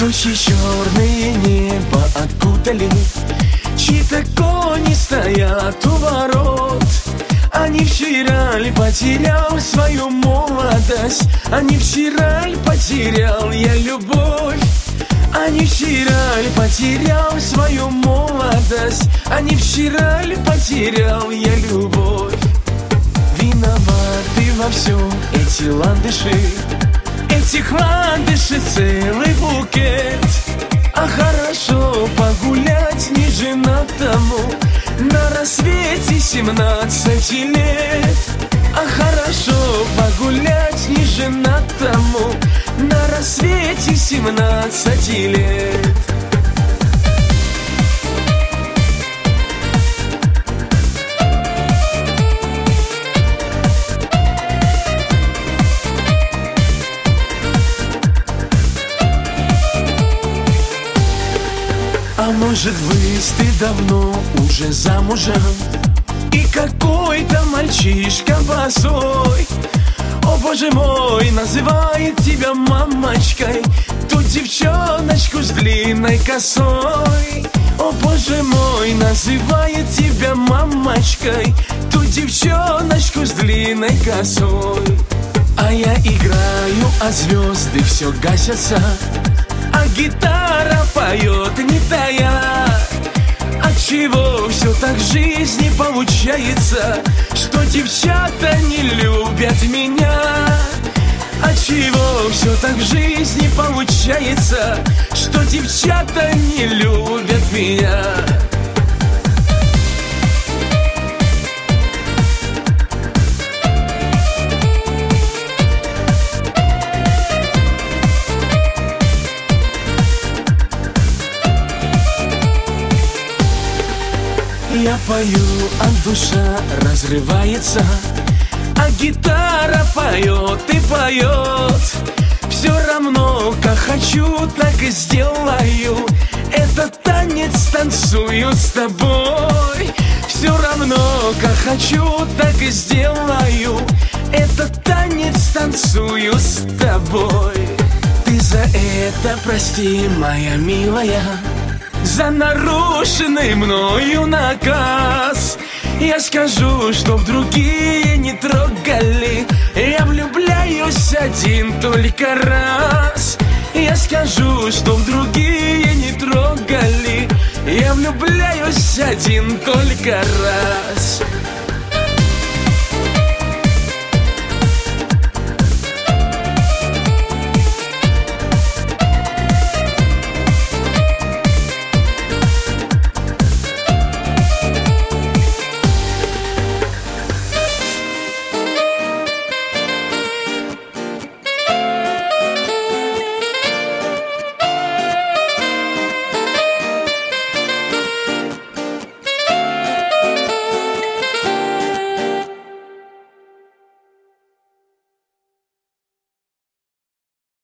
Тучи черные небо окутали, чьи-то кони стоят у ворот. А не вчера ли потерял свою молодость? А не вчера ли потерял я любовь? А не вчера ли потерял свою молодость? А не вчера ли потерял я любовь? Виноваты во всем эти ландыши, этих ландышей целый букет. А хорошо погулять неженатому на рассвете 17 лет. А хорошо погулять неженатому на рассвете 17 лет. А может быть, ты давно уже замужем, и какой-то мальчишка босой, о боже мой, называет тебя мамочкой, ту девчоночку с длинной косой. О боже мой, называет тебя мамочкой, ту девчоночку с длинной косой. А я играю, а звезды все гасятся, а гитара поет не тая. Отчего все так в жизни получается, что девчата не любят меня? Отчего все так в жизни получается, что девчата не любят меня? Я пою, а душа разрывается, а гитара поет и поет. Все равно, как хочу, так и сделаю. Этот танец танцую с тобой. Все равно, как хочу, так и сделаю. Этот танец танцую с тобой. Ты за это прости, моя милая, за нарушенный мною наказ. Я скажу, чтоб другие не трогали, я влюбляюсь один только раз. Я скажу, чтоб другие не трогали, я влюбляюсь один только раз.